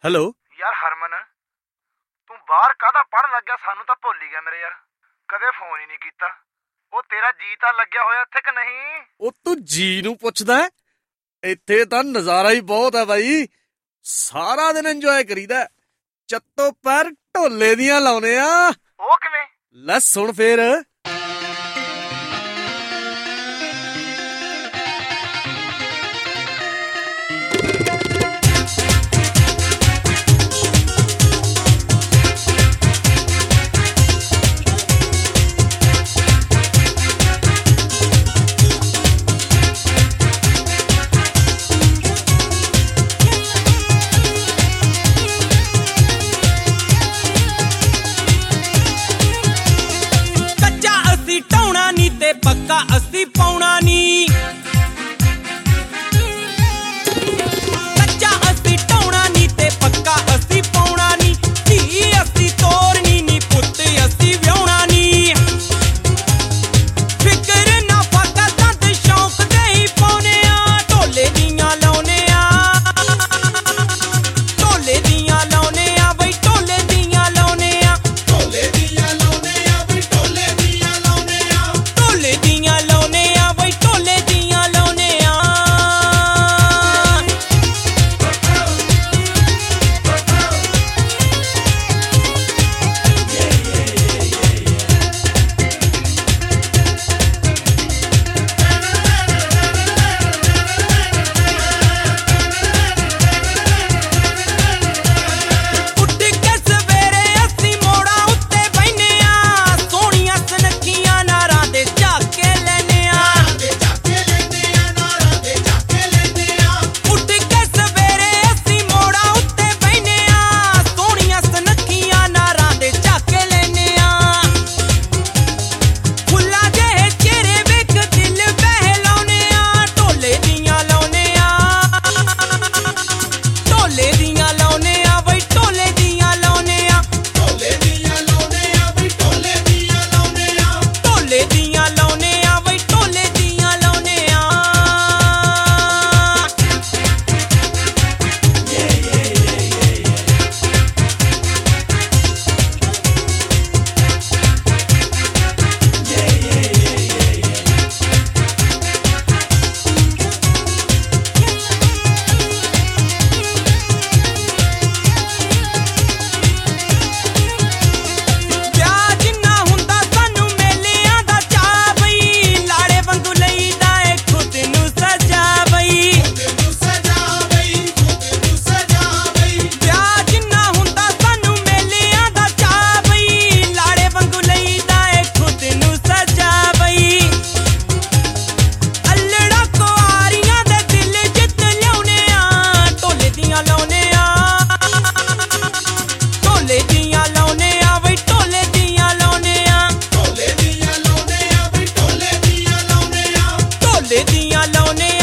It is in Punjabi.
ਹੈਲੋ ਯਾਰ ਹਰਮਨ, ਤੂੰ ਬਾਹਰ ਕਾਹਦਾ ਪੜ੍ਹਨ ਲੱਗਿਆ? ਸਾਨੂੰ ਤਾਂ ਭੁੱਲ ਹੀ ਗਿਆ ਮੇਰੇ ਯਾਰ, ਕਦੇ ਫੋਨ ਹੀ ਨਹੀਂ ਕੀਤਾ। ਉਹ ਤੇਰਾ ਜੀ ਤਾਂ ਲੱਗਿਆ ਹੋਇਆ ਇੱਥੇ ਕਿ ਨਹੀਂ? ਉਹ ਤੂੰ ਜੀ ਨੂੰ ਪੁੱਛਦਾ? ਇੱਥੇ ਤਾਂ ਨਜ਼ਾਰਾ ਹੀ ਬਹੁਤ ਹੈ ਬਾਈ, ਸਾਰਾ ਦਿਨ ਇੰਜੋਏ ਕਰੀਦਾ। ਚੱਤੋ ਪੈਰ ਢੋਲੇ ਦੀਆਂ ਲਾਉਨੇ ਆ। ਉਹ ਕਿਵੇਂ? ਲੈ ਸੁਣ ਫੇਰ। ਪੱਕਾ ਅਸੀਂ ਪਾਉਣਾ ਨੀ, ਕੱਚਾ ਅਸੀਂ ਢਾਉਣਾ ਨੀ ਤੇ ਪੱਕਾ ਅਸੀਂ ਪਾਉਣਾ ਨੀ। ਧੀ ਅਸੀਂ ਤੋਰਨੀ ਨੀ, ਪੁੱਤ ਅਸੀਂ ਵਿਆਹੁਣਾ ਨੀ। ਫਿਕਰ ਨਾ ਫਾਕਾ ਸੰਦ ਸ਼ੌਂਕ ਦੇ ਹੀ ਪਾਉਨੇ ਆ, ਢੋਲੇ ਦੀਆਂ ਲਾਉਨੇ ਆ, ਢੋਲੇ ਦੀਆਂ ਲਾਉਨੇ ਆ ਬਈ, ਢੋਲੇ ਦੀਆਂ ਲਾਉਨੇ ਆ, ਢੋਲੇ ਦੀਆਂ ਲਾਉਨੇ ਆ ਬਈ, ਢੋਲੇ ਦੀਆਂ ਲਾਉਨੇ ਆ, ਢੋਲੇ ਦੀਆਂ ਲਾਉਨੇ ਆ ਬਈ, ਢੋਲੇ ਦੀਆਂ ਲਾਉਨੇ ਆ। ਉੱਠ ਕੇ ਸਵੇਰੇ ਅਸੀਂ ਮੋੜਾਂ ਉੱਤੇ ਬਹਿਨੇ ਆ, ਸੋਹਣੀਆਂ ਸੁਨੱਖੀਆਂ ਨਾਰਾਂ ਦੇ ਝਾਕੇ ਲੈਨੇ ਆ, ਉੱਠ ਕੇ ਸਵੇਰੇ ਅਸੀਂ ਮੋੜਾਂ ਉੱਤੇ ਬਹਿਨੇ ਆ, ਸੋਹਣੀਆਂ ਸੁਨੱਖੀਆਂ ਨਾਰਾਂ ਦੇ ਝਾਕੇ ਲੈਨੇ ਆ। ਫੁੱਲਾਂ ਜਿਹੇ ਚਿਹਰੇ ਵੇਖ ਦਿਲ ਬਹਿਲਾਉਨੇ ਆ, ਢੋਲੇ ਦੀਆਂ ਲਾਉਨੇ ਆ, ਢੋਲੇ ਦੀਆਂ ਲਾਉਨੇ ਆ ਬਈ, ਢੋਲੇ ਦੀਆਂ ਲਾਉਨੇ ਆ, ਢੋਲੇ ਦੀਆਂ ਲਾਉਨੇ ਆ ਬਈ, ਢੋਲੇ ਦੀਆਂ ਲਾਉਨੇ ਆ, ਢੋਲੇ ਦੀਆਂ ਲਾਉਨੇ ਆ ਬਈ, ਢੋਲੇ ਦੀਆਂ ਲਾਉਨੇ ਆ। ਵਿਆਹ ਜਿੰਨਾ ਹੁੰਦਾ ਸਾਨੂੰ ਮੇਲਿਆਂ ਦਾ ਚਾਅ ਬਈ, ਲਾੜੇ ਵਾਂਗੂ ਲਈਦਾ ਏ ਖੁਦ ਨੂੰ ਸਜਾ ਬਈ, ਵਿਆਹ ਜਿੰਨਾ ਹੁੰਦਾ ਸਾਨੂੰ ਮੇਲਿਆਂ ਦਾ ਚਾਅ ਬਈ, ਲਾੜੇ ਵਾਂਗੂ ਲਈਦਾ ਏ ਖੁਦ ਨੂੰ ਸਜਾ ਬਈ। ਅੱਲੜਾ ਕੁਆਰੀਆਂ ਦੇ ਦਿਲ ਜਿੱਤ ਲਿਆਉਨੇ ਆ, ਢੋਲੇ ਦੀਆਂ ਲਾਉਨੇ ਆ, ਢੋਲੇ ਦੀਆਂ ਲਾਉਨੇ ਆ ਬਈ, ਢੋਲੇ ਦੀਆਂ ਲਾਉਨੇ ਆ, ਢੋਲੇ ਦੀਆਂ ਲਾਉਨੇ ਆ ਬਈ, ਢੋਲੇ ਦੀਆਂ ਲਾਉਨੇ ਆ, ਢੋਲੇ ਦੀਆਂ ਲਾਉਨੇ